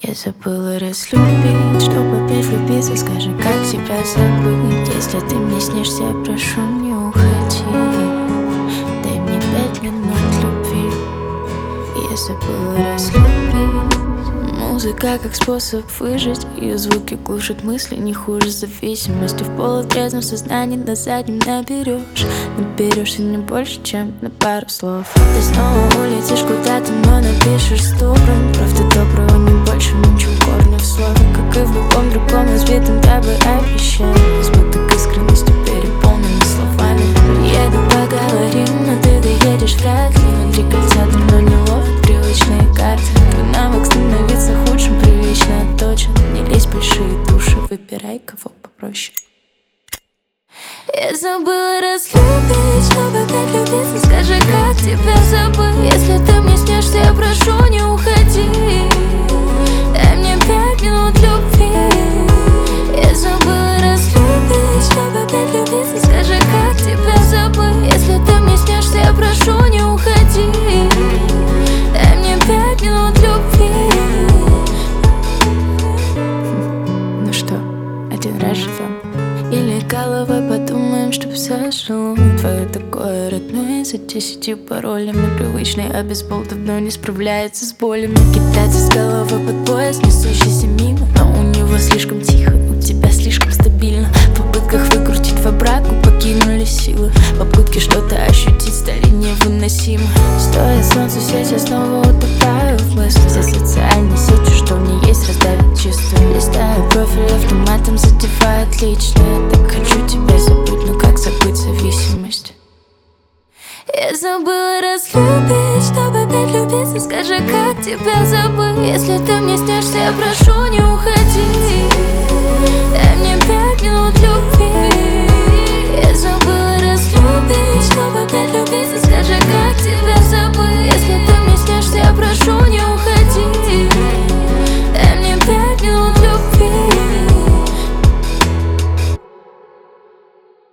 Я забыла разлюбить, чтобы опять влюбиться. Скажи, как тебя забыть? Если ты мне снишься, я прошу, не уходи. Дай мне 5 минут любви. Я забыла разлюбить. Музыка как способ выжить. Ее звуки глушат мысли, не хуже зависимости. В полутрезвом сознании на заднем наберешься не больше, чем на пару слов. Ты снова улетишь куда-то, но напишешь 100 правда доброго не больше, ничего корня в слове. Как и в любом другом разбитом тобой обещании. Избыток искренности переполненный словами. Приеду, поговорим, но ты доедешь вряд ли. Внутри кольца давно не ловят привычные карты. Твой навык становиться худшим прилично отточен. Не лезь в большие души, выбирай кого попроще. Я забыла разлюбить, чтобы опять влюбиться. Скажи, как тебя забыть? Если ты мне снишься, я прошу, не уходи. Дай мне 5 минут любви. Я забыла разлюбить, чтобы опять влюбиться. Скажи, как тебя забыть? Если ты мне снишься, я прошу, не уходи. Дай мне 5 минут любви. Ну что, один раз живем? Или головой подумаем, чтоб зажило. Твое такое родное, за 10 паролями привычный, а бейсбол давно не справляется с болями. Кидаться с головой под пояс, несущийся мимо. Но у него слишком тихо, у тебя слишком стабильно. В попытках выкрутить во браку покинули силы. Попытки что-то ощутить стали невыносимы. Стоит солнцу сесть, я снова утопаю в мысли. Все социальные сети, что в ней есть, раздавят чувства. Листаю профиль автоматом, задеваю отлично. Я так хочу тебя забыть, но как забыть зависимость? Я забыла разлюбить, чтобы опять влюбиться. Скажи, как тебя забыть? Если ты мне снишься, я прошу,